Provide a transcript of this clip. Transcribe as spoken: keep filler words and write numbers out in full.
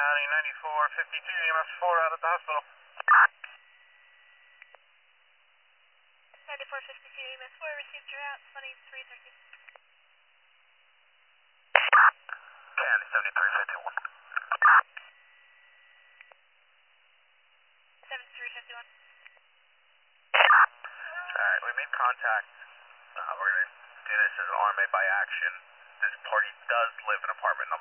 County ninety-four fifty-two, E M S four out at the hospital. ninety-four fifty-two, E M S four, received your route, twenty-three thirty. County seventy-three fifty-one. seventy-three fifty-one. Alright, we made contact. Uh, we're going to do this as an R M A by action. This party does live in apartment